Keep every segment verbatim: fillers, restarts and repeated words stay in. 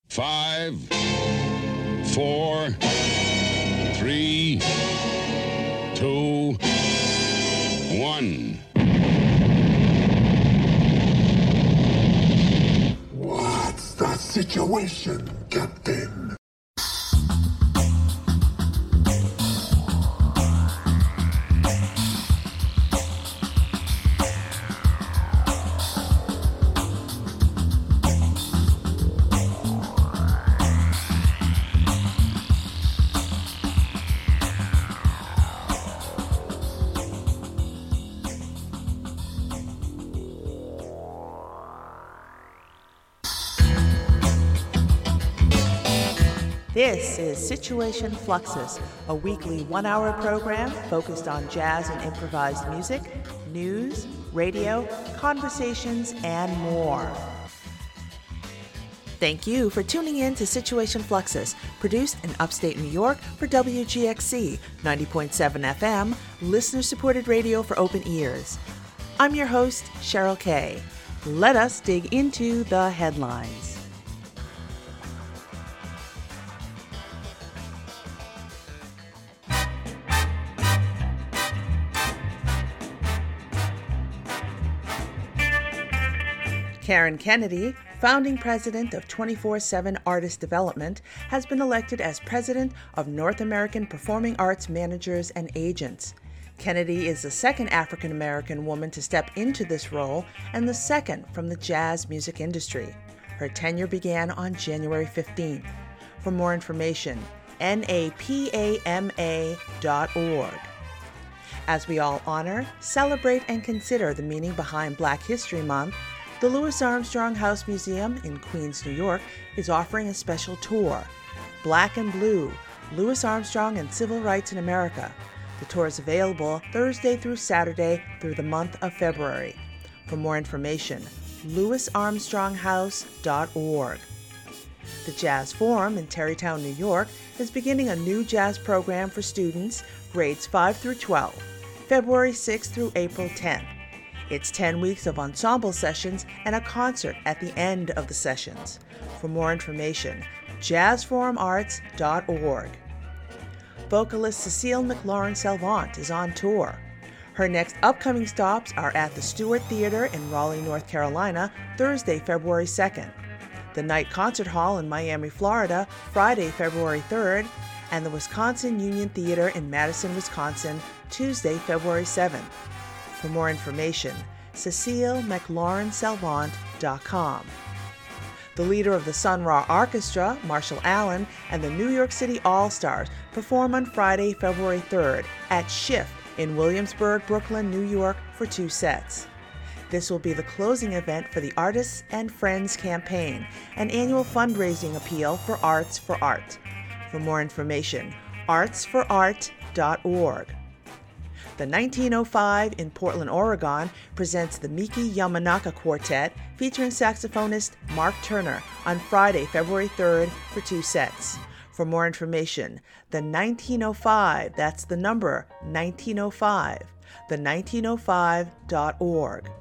Five, four, three, two, one. What's the situation, Captain? This is Situation Fluxus, a weekly one-hour program focused on jazz and improvised music, news, radio, conversations, and more. Thank you for tuning in to Situation Fluxus, produced in upstate New York for W G X C ninety point seven F M, listener-supported radio for open ears. I'm your host, Cheryl Kay. Let us dig into the headlines. Karen Kennedy, founding president of twenty-four seven Artist Development, has been elected as president of North American Performing Arts Managers and Agents. Kennedy is the second African American woman to step into this role and the second from the jazz music industry. Her tenure began on January fifteenth. For more information, N A P A M A dot org. As we all honor, celebrate, and consider the meaning behind Black History Month, the Louis Armstrong House Museum in Queens, New York is offering a special tour, Black and Blue, Louis Armstrong and Civil Rights in America. The tour is available Thursday through Saturday through the month of February. For more information, louis armstrong house dot org. The Jazz Forum in Tarrytown, New York is beginning a new jazz program for students grades five through twelve, February sixth through April tenth. It's ten weeks of ensemble sessions and a concert at the end of the sessions. For more information, jazz forum arts dot org. Vocalist Cecile McLaurin-Salvant is on tour. Her next upcoming stops are at the Stewart Theater in Raleigh, North Carolina, Thursday, February second, the Knight Concert Hall in Miami, Florida, Friday, February third, and the Wisconsin Union Theater in Madison, Wisconsin, Tuesday, February seventh. For more information, cecile mclaurin salvant dot com. The leader of the Sun Ra Orchestra, Marshall Allen, and the New York City All-Stars perform on Friday, February third at Shift in Williamsburg, Brooklyn, New York for two sets. This will be the closing event for the Artists and Friends campaign, an annual fundraising appeal for Arts for Art. For more information, arts for art dot org. The nineteen oh five in Portland, Oregon presents the Miki Yamanaka Quartet featuring saxophonist Mark Turner on Friday, February third for two sets. For more information, the nineteen oh five, that's the number nineteen oh five, the nineteen oh five dot org.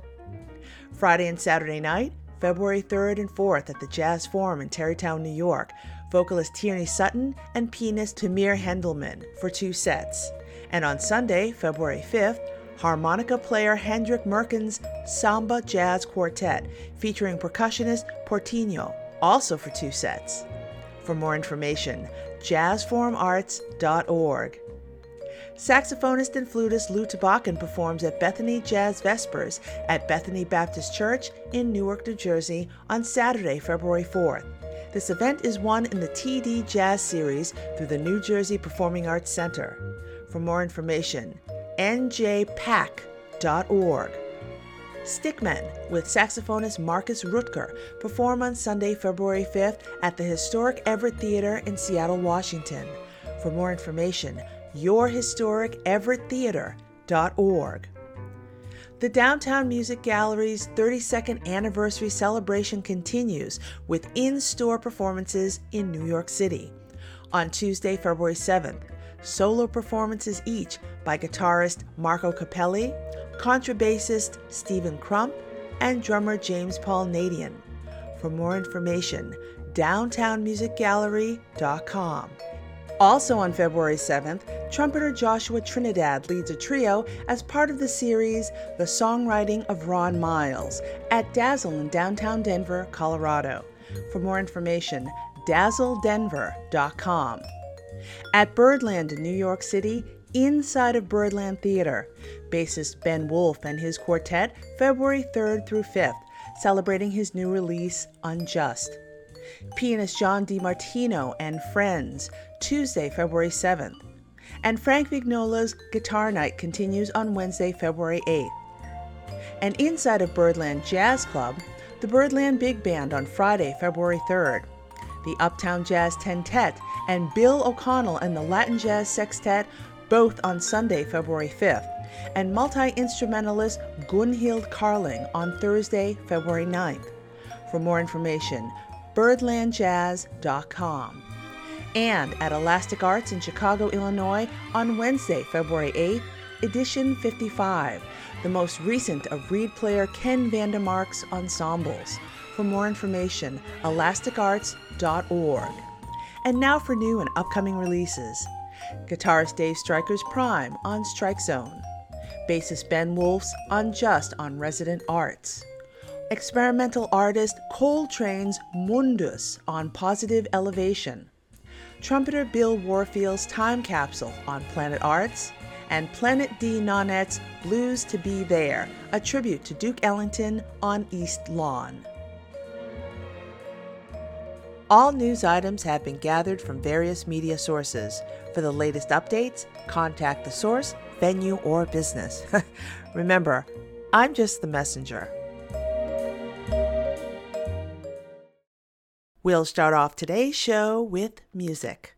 Friday and Saturday night, February third and fourth at the Jazz Forum in Tarrytown, New York, vocalist Tierney Sutton and pianist Tamir Hendelman for two sets. And on Sunday, February fifth, harmonica player Hendrik Merkens' Samba Jazz Quartet, featuring percussionist Portinho, also for two sets. For more information, jazz forum arts dot org. Saxophonist and flutist Lou Tabakin performs at Bethany Jazz Vespers at Bethany Baptist Church in Newark, New Jersey on Saturday, February fourth. This event is one in the T D Jazz Series through the New Jersey Performing Arts Center. For more information, n j pac dot org. Stickmen with saxophonist Marcus Rutger perform on Sunday, February fifth at the historic Everett Theater in Seattle, Washington. For more information, your historic everett theater dot org. The Downtown Music Gallery's thirty-second anniversary celebration continues with in-store performances in New York City. On Tuesday, February seventh, solo performances each by guitarist Marco Capelli, contrabassist Stephen Crump, and drummer James Paul Nadian. For more information, downtown music gallery dot com. Also on February seventh, trumpeter Joshua Trinidad leads a trio as part of the series The Songwriting of Ron Miles at Dazzle in downtown Denver, Colorado. For more information, dazzle denver dot com. At Birdland in New York City, inside of Birdland Theater, bassist Ben Wolf and his quartet, February third through fifth, celebrating his new release, Unjust. Pianist John DiMartino and Friends, Tuesday, February seventh. And Frank Vignola's Guitar Night continues on Wednesday, February eighth. And inside of Birdland Jazz Club, the Birdland Big Band on Friday, February third. The Uptown Jazz Tentet and Bill O'Connell and the Latin Jazz Sextet, both on Sunday, February fifth. And multi-instrumentalist Gunhild Carling on Thursday, February ninth. For more information, birdland jazz dot com. And at Elastic Arts in Chicago, Illinois, on Wednesday, February eighth, Edition fifty-five, the most recent of reed player Ken Vandermark's ensembles. For more information, elastic arts dot org. And now for new and upcoming releases. Guitarist Dave Stryker's Prime on Strike Zone. Bassist Ben Wolf's Unjust on Resident Arts. Experimental artist Coltrane's Mundus on Positive Elevation. Trumpeter Bill Warfield's Time Capsule on Planet Arts. And Planet D Nonette's Blues to Be There, a tribute to Duke Ellington on East Lawn. All news items have been gathered from various media sources. For the latest updates, contact the source, venue, or business. Remember, I'm just the messenger. We'll start off today's show with music.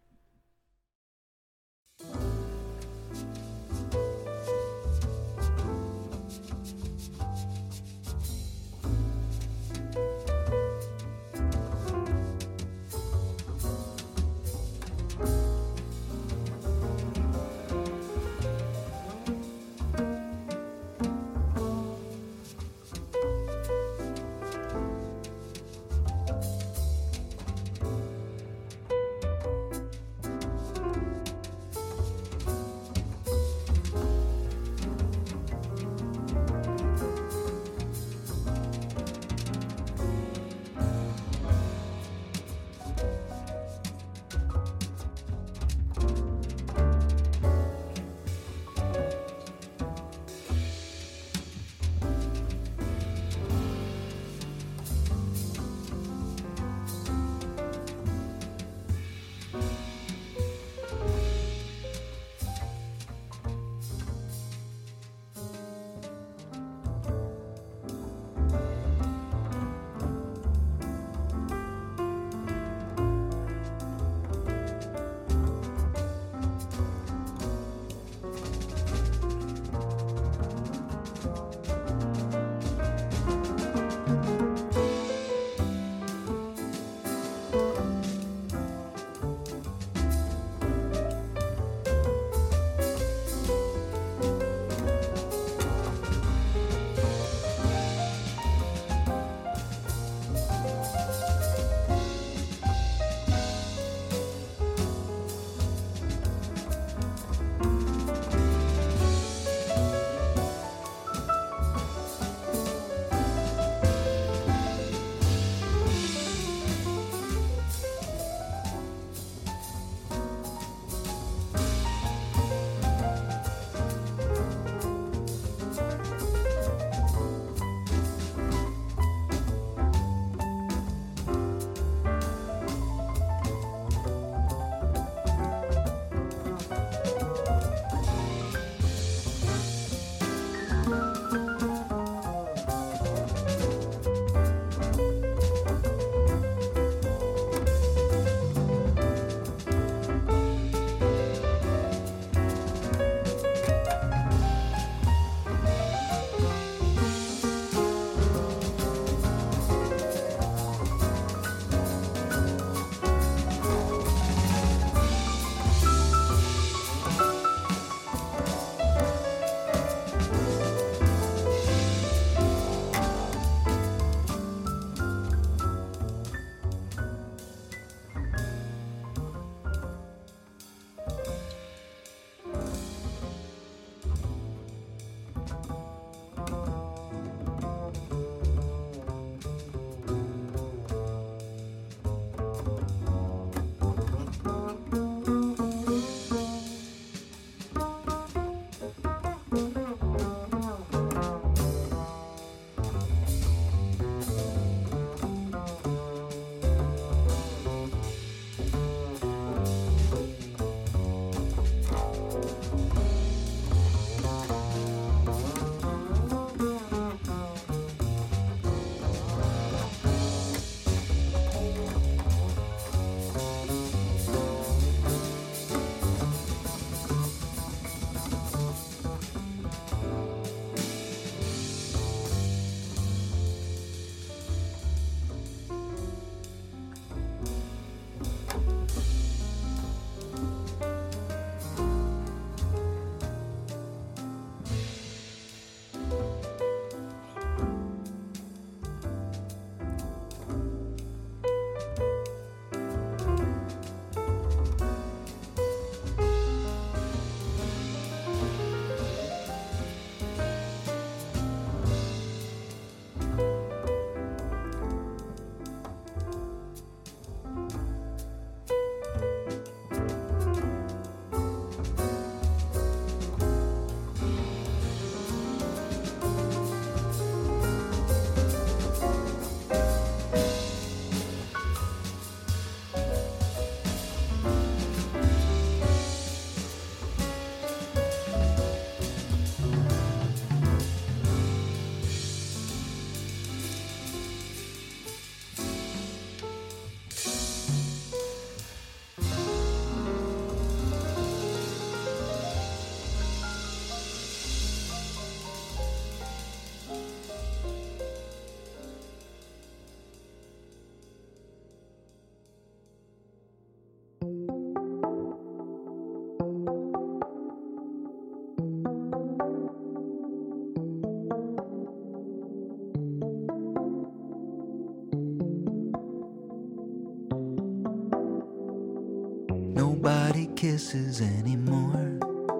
Nobody kisses anymore.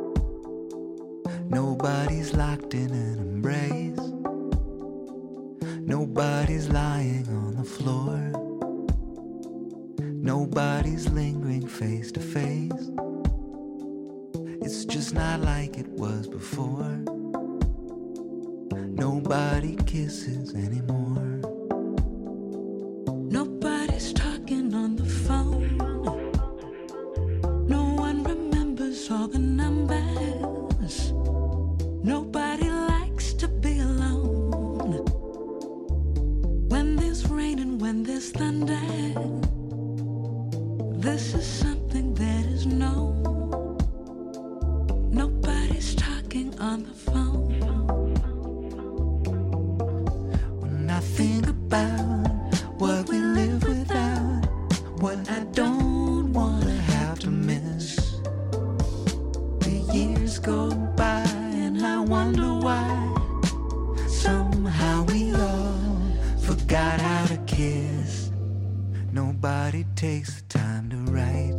Nobody's locked in an embrace. Nobody's lying on the floor. Nobody's lingering face to face. It's just not like it was before. Nobody kisses anymore. Nobody's talking on the phone. No one remembers all the numbers. Nobody likes to be alone. When there's rain and when there's thunder, this is something that is known. Nobody's talking on the phone. When I think about what we live without, what I don't wanna have to miss, the years go by and I wonder why. Somehow we all forgot how to kiss. Nobody takes the time to write.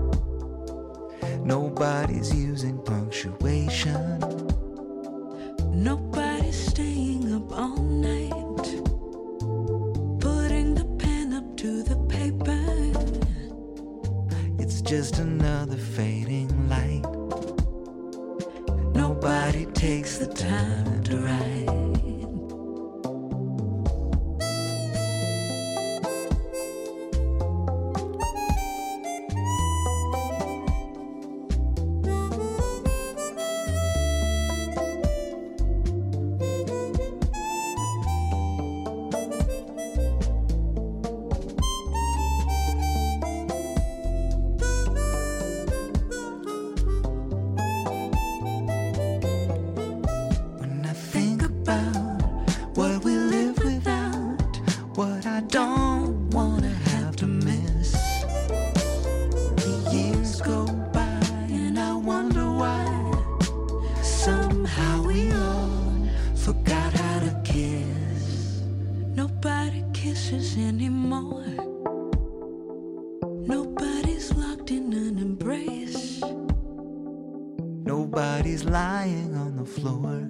Nobody's using punctuation. Nobody's staying up all night, putting the pen up to the paper. It's just another fading light. Nobody takes the time to write. Nobody's lying on the floor.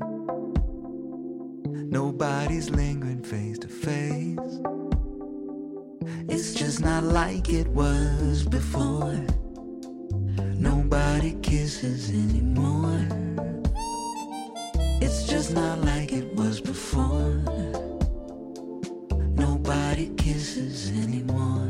Nobody's lingering face to face. It's just not like it was before. Nobody kisses anymore. It's just not like it was before. Nobody kisses anymore.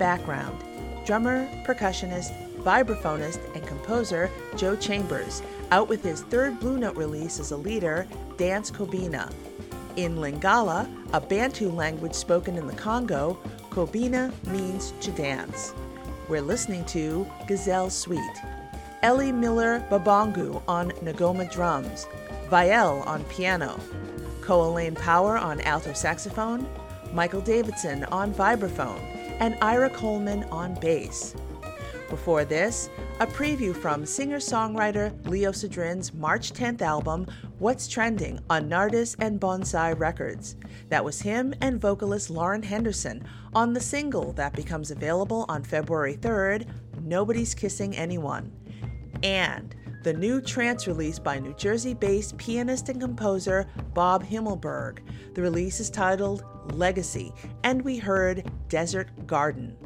background, drummer, percussionist, vibraphonist, and composer Joe Chambers, out with his third Blue Note release as a leader, Dance Kobina. In Lingala, a Bantu language spoken in the Congo, Kobina means to dance. We're listening to Gazelle Suite. Ellie Miller Babongu on Ngoma drums, Vielle on piano, Coalaine Power on alto saxophone, Michael Davidson on vibraphone, and Ira Coleman on bass. Before this, a preview from singer-songwriter Leo Sidrin's March tenth album, What's Trending, on Nardis and Bonsai Records. That was him and vocalist Lauren Henderson on the single that becomes available on February third, Nobody's Kissing Anyone. And the new trance release by New Jersey-based pianist and composer Bob Himmelberg. The release is titled Legacy, and we heard Desert Garden.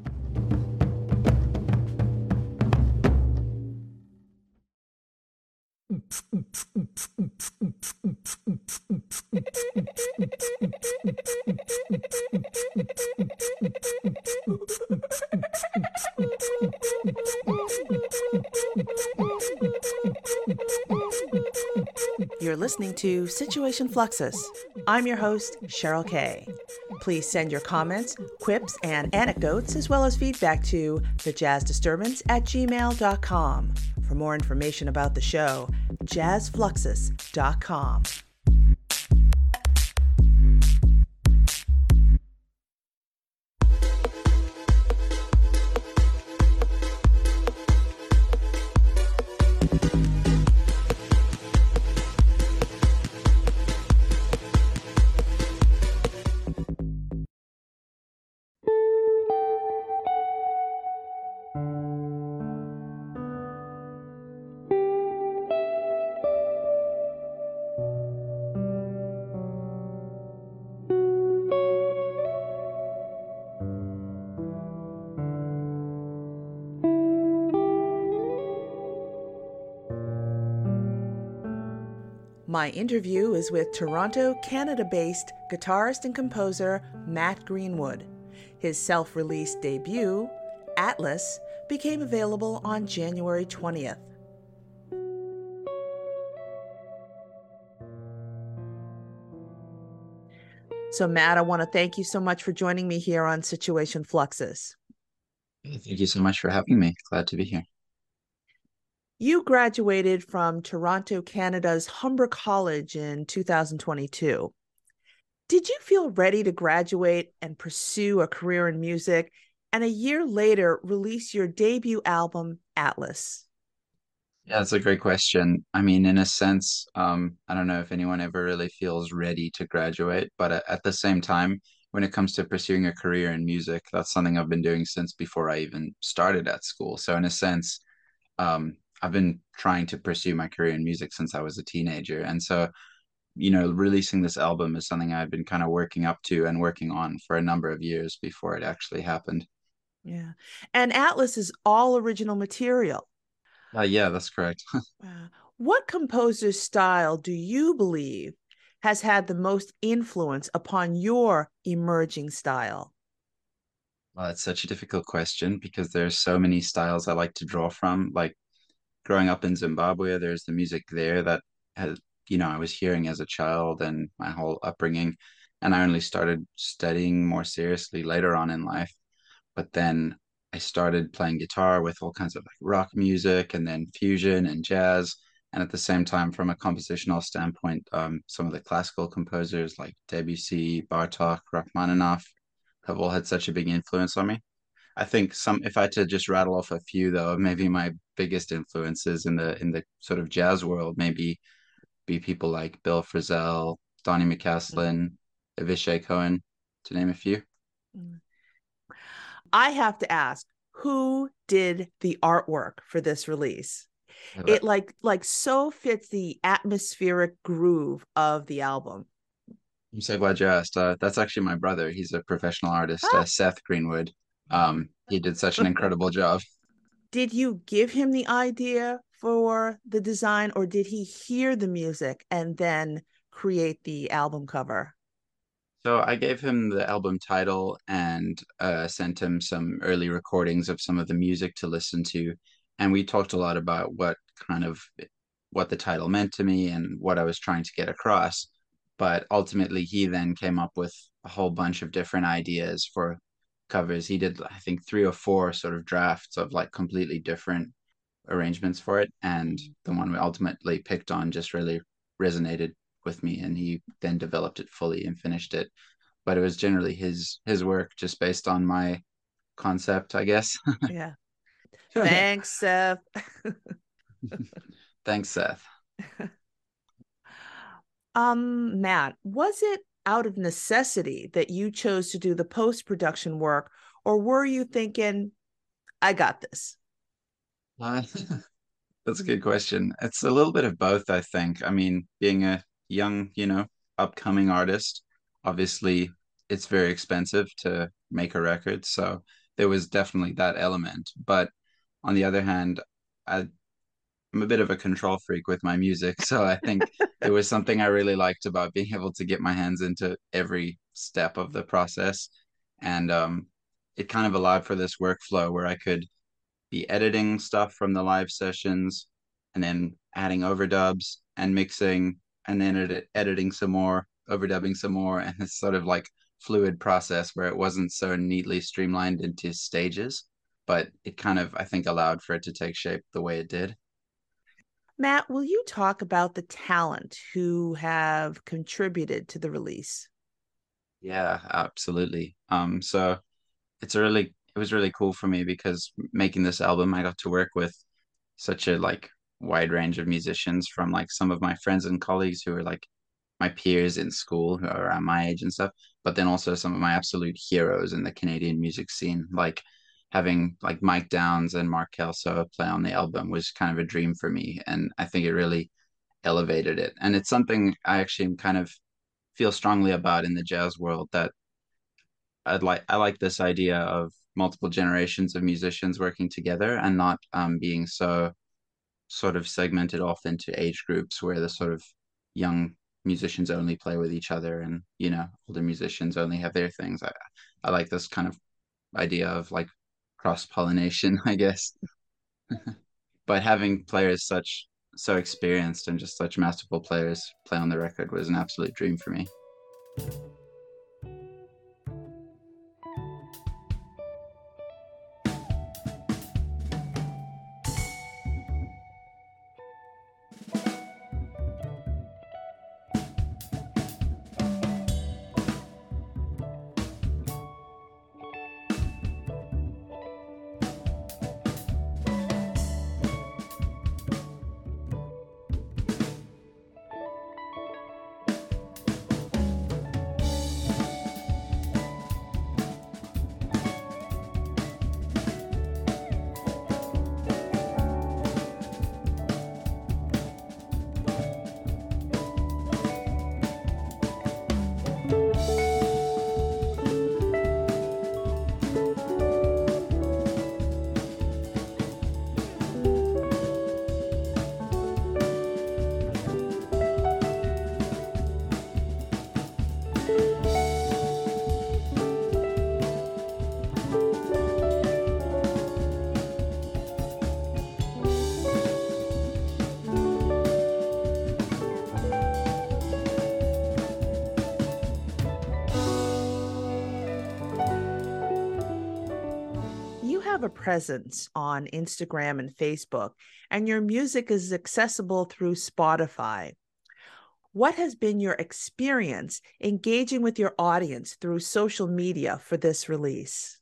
You're listening to Situation Fluxus. I'm your host, Cheryl Kay. Please send your comments, quips, and anecdotes, as well as feedback to thejazzdisturbance at gmail dot com. For more information about the show, jazz fluxus dot com. My interview is with Toronto, Canada-based guitarist and composer Matt Greenwood. His self-released debut, Atlas, became available on January twentieth. So Matt, I want to thank you so much for joining me here on Situation Fluxus. Thank you so much for having me. Glad to be here. You graduated from Toronto, Canada's Humber College in two thousand twenty-two. Did you feel ready to graduate and pursue a career in music, and a year later release your debut album, Atlas? Yeah, that's a great question. I mean, in a sense, um, I don't know if anyone ever really feels ready to graduate, but at, at the same time, when it comes to pursuing a career in music, that's something I've been doing since before I even started at school. So in a sense, um, I've been trying to pursue my career in music since I was a teenager. And so, you know, releasing this album is something I've been kind of working up to and working on for a number of years before it actually happened. Yeah. And Atlas is all original material. Uh, yeah, that's correct. Wow. What composer's style do you believe has had the most influence upon your emerging style? Well, it's such a difficult question because there's so many styles I like to draw from. Like growing up in Zimbabwe, there's the music there that has, you know, I was hearing as a child and my whole upbringing. And I only started studying more seriously later on in life. But then I started playing guitar with all kinds of like rock music and then fusion and jazz. And at the same time, from a compositional standpoint, um, some of the classical composers like Debussy, Bartok, Rachmaninoff have all had such a big influence on me. I think some, if I had to just rattle off a few though, maybe my biggest influences in the in the sort of jazz world maybe be people like Bill Frisell, Donny McCaslin, Avishai Cohen, to name a few. I have to ask, who did the artwork for this release? It like like so fits the atmospheric groove of the album. I'm so glad you asked. Uh, that's actually my brother. He's a professional artist, Ah. uh, Seth Greenwood. Um, he did such an incredible job. Did you give him the idea for the design, or did he hear the music and then create the album cover? So I gave him the album title and uh, sent him some early recordings of some of the music to listen to. And we talked a lot about what kind of what the title meant to me and what I was trying to get across. But ultimately, he then came up with a whole bunch of different ideas for covers. He did, I think, three or four sort of drafts of like completely different arrangements for it. And the one we ultimately picked on just really resonated with me. And he then developed it fully and finished it. But it was generally his his work just based on my concept, I guess. Yeah. Thanks, Seth. Thanks, Seth. Um, Matt, was it out of necessity that you chose to do the post-production work, or were you thinking, I got this? Uh, that's a good question. It's a little bit of both, I think. I mean, being a young, you know, upcoming artist, obviously it's very expensive to make a record. So there was definitely that element. But on the other hand, I, I'm a bit of a control freak with my music. So I think it was something I really liked about being able to get my hands into every step of the process. And um, it kind of allowed for this workflow where I could be editing stuff from the live sessions and then adding overdubs and mixing and then edit- editing some more, overdubbing some more. And it's sort of like fluid process where it wasn't so neatly streamlined into stages, but it kind of, I think, allowed for it to take shape the way it did. Matt, will you talk about the talent who have contributed to the release? Yeah, absolutely. Um, so it's a really it was really cool for me because making this album, I got to work with such a like wide range of musicians from like some of my friends and colleagues who are like my peers in school who are around my age and stuff, but then also some of my absolute heroes in the Canadian music scene. Like having like Mike Downs and Mark Kelso play on the album was kind of a dream for me, and I think it really elevated it. And it's something I actually kind of feel strongly about in the jazz world that I'd like I like this idea of multiple generations of musicians working together and not um, being so sort of segmented off into age groups where the sort of young musicians only play with each other and you know older musicians only have their things. I I like this kind of idea of like cross pollination, I guess. But having players such so experienced and just such masterful players play on the record was an absolute dream for me. Have a presence on Instagram and Facebook, and your music is accessible through Spotify. What has been your experience engaging with your audience through social media for this release?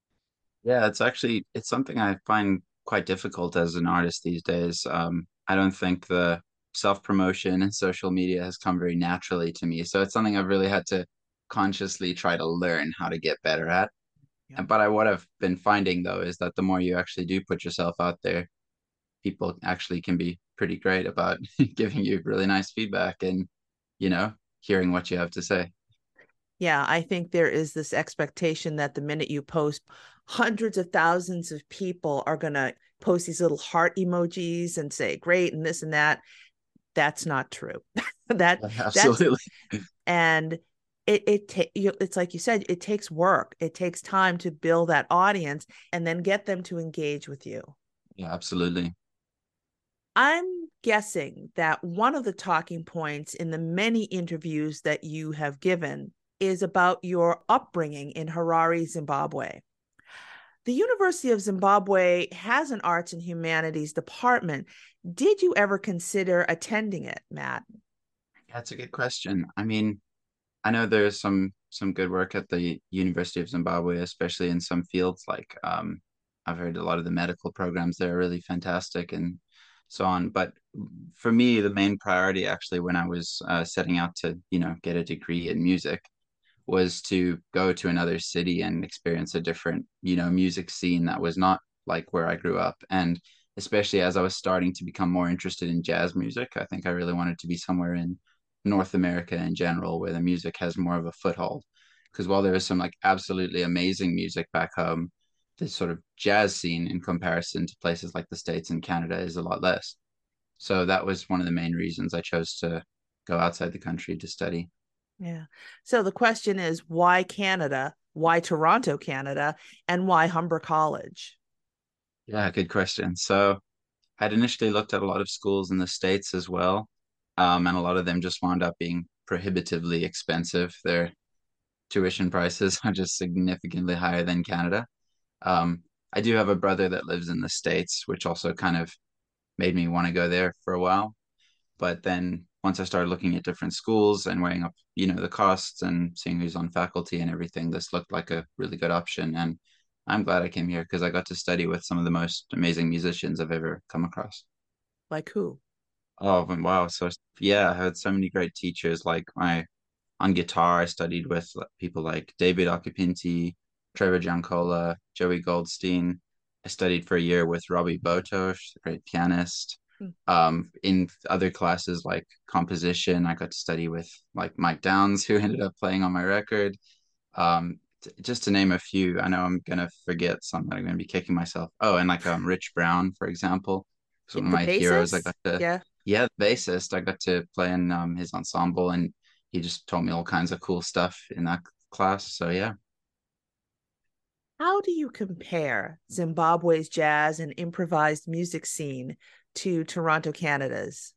Yeah, it's actually it's something I find quite difficult as an artist these days. Um, I don't think the self-promotion and social media has come very naturally to me. So it's something I've really had to consciously try to learn how to get better at. Yeah. And but I what I've been finding though is that the more you actually do put yourself out there, people actually can be pretty great about giving you really nice feedback and, you know, hearing what you have to say. Yeah, I think there is this expectation that the minute you post, hundreds of thousands of people are going to post these little heart emojis and say great and this and that. That's not true. that that's Absolutely. and it it ta- it's like you said, it takes work. It takes time to build that audience and then get them to engage with you. Yeah, absolutely. I'm guessing that one of the talking points in the many interviews that you have given is about your upbringing in Harare, Zimbabwe. The University of Zimbabwe has an arts and humanities department. Did you ever consider attending it, Matt? That's a good question. I mean, I know there's some some good work at the University of Zimbabwe, especially in some fields like um, I've heard a lot of the medical programs there are really fantastic and so on. But for me, the main priority actually when I was uh, setting out to, you know, get a degree in music was to go to another city and experience a different, you know, music scene that was not like where I grew up. And especially as I was starting to become more interested in jazz music, I think I really wanted to be somewhere in North America in general where the music has more of a foothold. Because while there is some like absolutely amazing music back home, the sort of jazz scene in comparison to places like the States and Canada is a lot less. So that was one of the main reasons I chose to go outside the country to study. Yeah. So the question is, why Canada? Why Toronto, Canada? And why Humber College? Yeah, good question. So I'd initially looked at a lot of schools in the States as well, um, and a lot of them just wound up being prohibitively expensive. Their tuition prices are just significantly higher than Canada. Um, I do have a brother that lives in the States, which also kind of made me want to go there for a while. But then once I started looking at different schools and weighing up, you know, the costs and seeing who's on faculty and everything, this looked like a really good option. And I'm glad I came here because I got to study with some of the most amazing musicians I've ever come across. Like who? Oh, and wow. So yeah, I had so many great teachers. Like my on guitar, I studied with people like David Occupinti, Trevor Giancola, Joey Goldstein. I studied for a year with Robbie Botosh, a great pianist. Hmm. Um, in other classes like composition, I got to study with like Mike Downs, who ended up playing on my record. Um, t- just to name a few, I know I'm gonna forget some that I'm gonna be kicking myself. Oh, and like um, Rich Brown, for example, was one of The my heroes. I bassist? got to, Yeah. yeah, the bassist. I got to play in um, his ensemble, and he just taught me all kinds of cool stuff in that class. So yeah, How do you compare Zimbabwe's jazz and improvised music scene to Toronto, Canada's?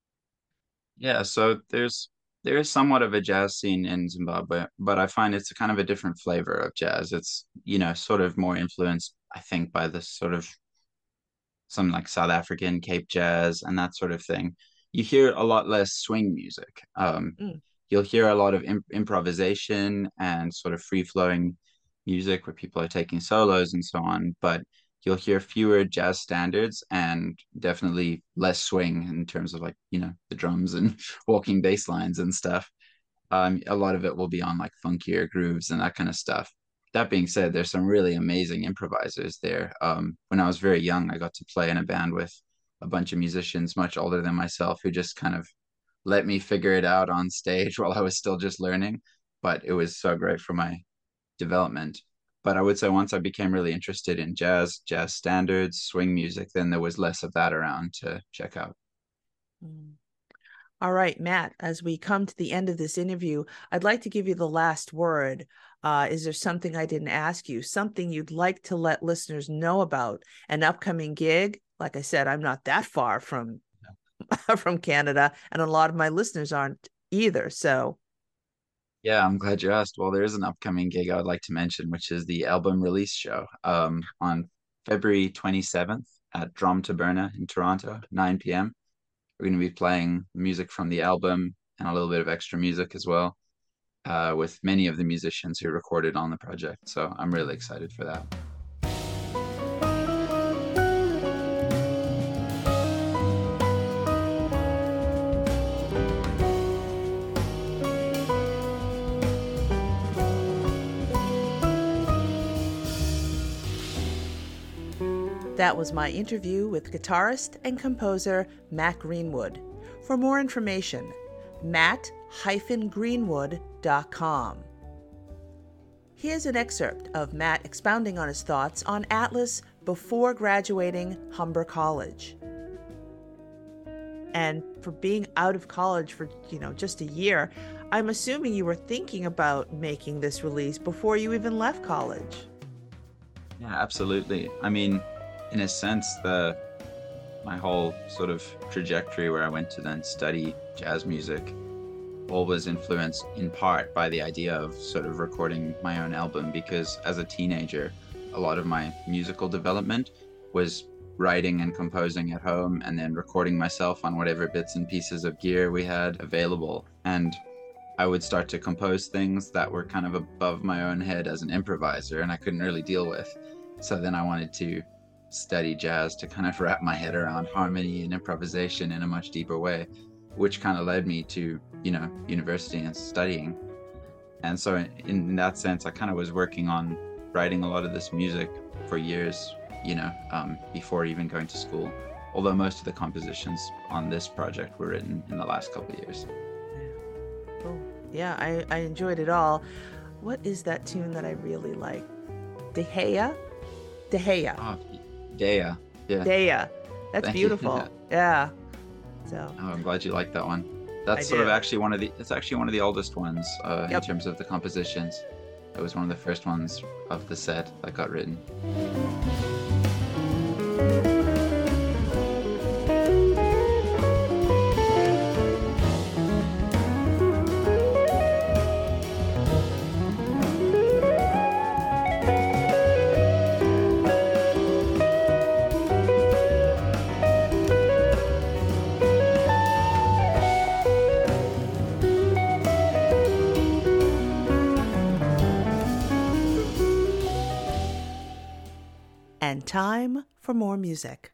yeah. So there's there is somewhat of a jazz scene in Zimbabwe, but I find it's a kind of a different flavor of jazz. It's, you know, sort of more influenced, I think, by this sort of some like South African Cape jazz and that sort of thing. You hear a lot less swing music. Um, Mm. you'll hear a lot of imp improvisation and sort of free flowing music where people are taking solos and so on, but you'll hear fewer jazz standards and definitely less swing in terms of like, you know, the drums and walking bass lines and stuff. Um, a lot of it will be on like funkier grooves and that kind of stuff. That being said, there's some really amazing improvisers there. Um, when I was very young, I got to play in a band with a bunch of musicians much older than myself who just kind of let me figure it out on stage while I was still just learning. But it was so great for my development. But I would say once I became really interested in jazz, jazz standards, swing music, then there was less of that around to check out. Mm. All right, Matt, as we come to the end of this interview, I'd like to give you the last word. Uh, is there something I didn't ask you, something you'd like to let listeners know about, an upcoming gig? Like I said, I'm not that far from from Canada, and a lot of my listeners aren't either. So, Yeah, I'm glad you asked. Well, there is an upcoming gig I would like to mention, which is the album release show um, on February twenty-seventh at Drum Taberna in Toronto, nine p m. We're going to be playing music from the album and a little bit of extra music as well, uh, with many of the musicians who recorded on the project. So I'm really excited for that. that was my interview with guitarist and composer Matt Greenwood. For more information, matt dash greenwood dot com. Here's an excerpt of Matt expounding on his thoughts on Atlas before graduating Humber College. And for being out of college for, you know, just a year, I'm assuming you were thinking about making this release before you even left college. Yeah, absolutely. I mean, in a sense, the my whole sort of trajectory where I went to then study jazz music all was influenced in part by the idea of sort of recording my own album, because as a teenager, a lot of my musical development was writing and composing at home and then recording myself on whatever bits and pieces of gear we had available. And I would start to compose things that were kind of above my own head as an improviser, and I couldn't really deal with. So then I wanted to study jazz to kind of wrap my head around harmony and improvisation in a much deeper way, which kind of led me to, you know, university and studying. And so in that sense, I kind of was working on writing a lot of this music for years, you know, um, before even going to school. Although most of the compositions on this project were written in the last couple of years. Cool. Yeah, I, I enjoyed it all. What is that tune that I really like? De Gea? De Gea. Oh, Dea. Yeah. Dea. That's Thank you. beautiful. Yeah. So. Oh, I'm glad you like that one. That's I sort do. of actually one of the, it's actually one of the oldest ones uh, Yep. in terms of the compositions. It was one of the first ones of the set that got written. And time for more music.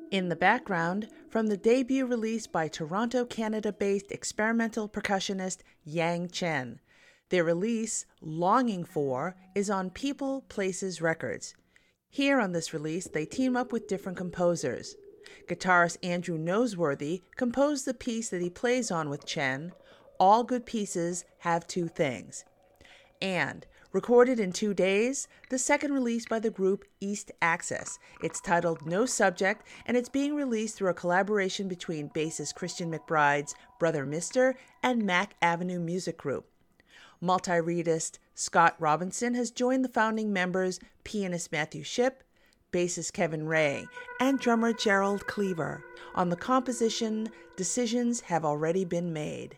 In the background, from the debut release by Toronto, Canada-based experimental percussionist Yang Chen. Their release, Longing For, is on People Places Records. Here on this release, they team up with different composers. Guitarist Andrew Noseworthy composed the piece that he plays on with Chen, All Good Pieces Have Two Things. And, recorded in two days, the second release by the group East Access. It's titled No Subject, and it's being released through a collaboration between bassist Christian McBride's Brother Mister and Mac Avenue Music Group. Multi-reedist Scott Robinson has joined the founding members pianist Matthew Shipp, bassist Kevin Ray, and drummer Gerald Cleaver on the composition Decisions Have Already Been Made.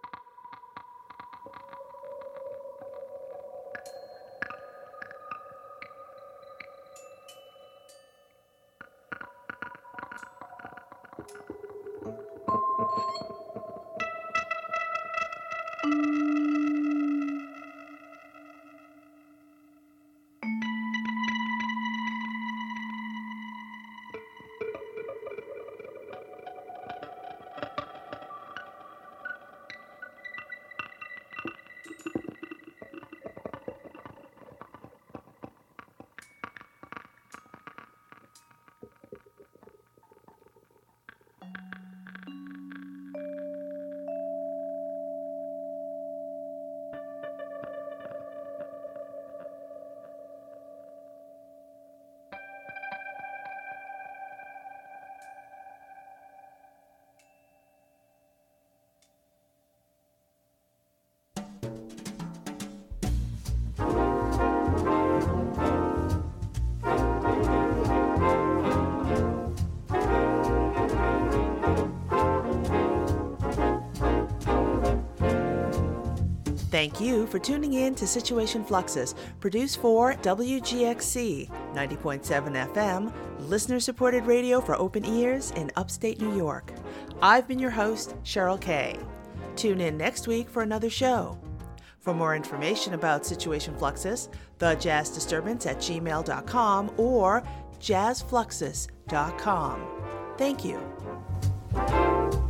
Thank you for tuning in to Situation Fluxus, produced for W G X C ninety point seven F M, listener-supported radio for open ears in upstate New York. I've been your host, Cheryl Kay. Tune in next week for another show. For more information about Situation Fluxus, the Jazz Disturbance at gmail dot com or jazz fluxus dot com. Thank you.